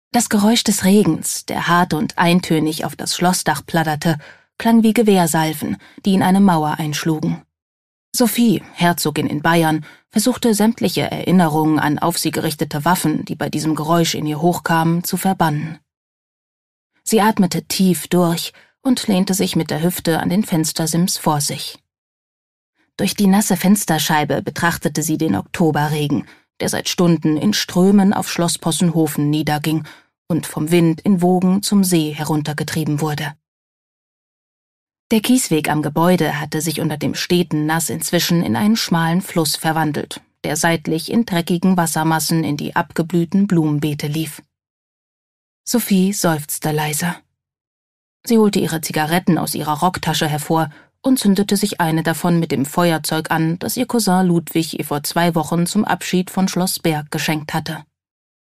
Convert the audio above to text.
Das Geräusch des Regens, der hart und eintönig auf das Schlossdach platterte, klang wie Gewehrsalven, die in eine Mauer einschlugen. Sophie, Herzogin in Bayern, versuchte sämtliche Erinnerungen an auf sie gerichtete Waffen, die bei diesem Geräusch in ihr hochkamen, zu verbannen. Sie atmete tief durch und lehnte sich mit der Hüfte an den Fenstersims vor sich. Durch die nasse Fensterscheibe betrachtete sie den Oktoberregen, der seit Stunden in Strömen auf Schloss Possenhofen niederging und vom Wind in Wogen zum See heruntergetrieben wurde. Der Kiesweg am Gebäude hatte sich unter dem steten Nass inzwischen in einen schmalen Fluss verwandelt, der seitlich in dreckigen Wassermassen in die abgeblühten Blumenbeete lief. Sophie seufzte leise. Sie holte ihre Zigaretten aus ihrer Rocktasche hervor und zündete sich eine davon mit dem Feuerzeug an, das ihr Cousin Ludwig ihr vor 2 Wochen zum Abschied von Schloss Berg geschenkt hatte.